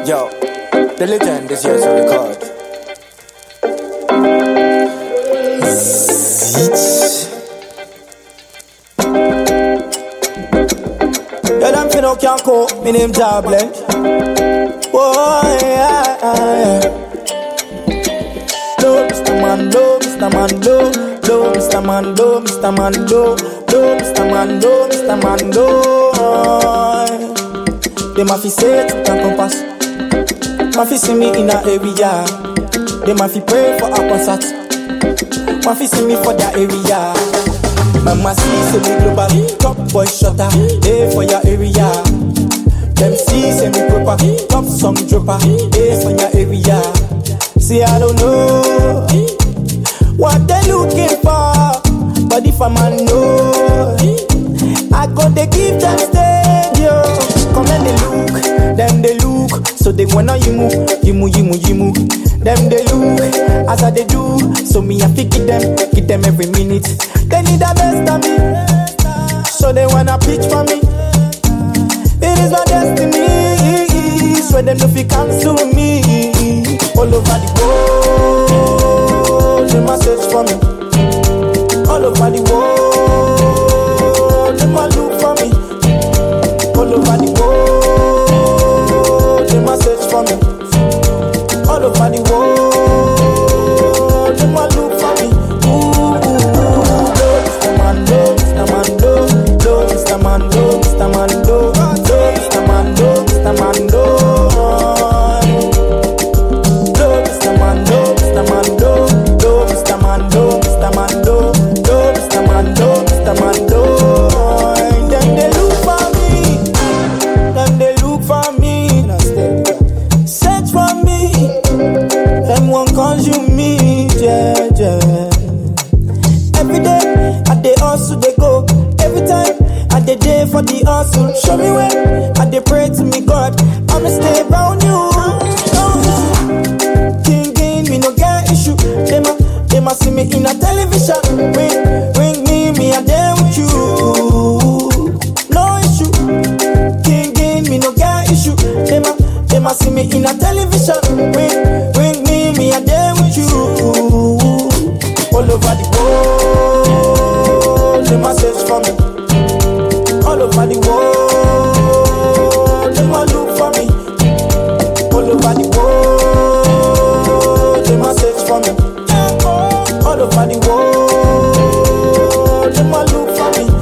Yo, the legend is here to record. Yo, them finna can't cope, me name Jablen. Oh, yeah. Low, Mr. Mando, Mr. Mando. Low, Mr. Mando, Mr. Mando. Low, Mr. Mando, Mr. Mando. They ma fi say to can compass. Ma fi see me in a area. They ma fi pray for a concert. Ma fi see me for their area. Mama see say me global top boy shutter. Hey for your area. Them see say me proper top song dropper. Hey for your area. See I don't know what they looking for, but if a man know, I go they give them stadium. Come and they look, so they wanna you move. Them they look, as I they do, so me I pick get them every minute. They need the best of me, so they wanna pitch for me. It is my destiny, so them if you cancel me. All over the world, they must search for me. All over the world, they must look for me. All over the world, they must search for me. All over the world, they must look for me. Mr. Mando, Mr. Mando, Mr. Mando, Mr. Mando, Mr. Mando, Mr. Mando. Consume me, yeah. Every day, I dey hustle, they go. Every time, I dey day for the hustle. Show me where, I dey pray to me, God. I'ma stay around you. King, me no get issue. They ma see me in a television. Ring me, I there with you. No issue. King, me no get issue. They ma see me in a television. Ring me, I there with you. All over the world, they must search for me. All over the world, they must look for me. All over the world, they must search for me. All over the world, they must look for me.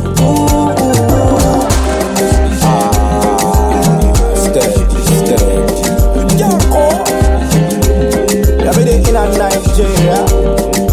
Steady. In a Nigeria.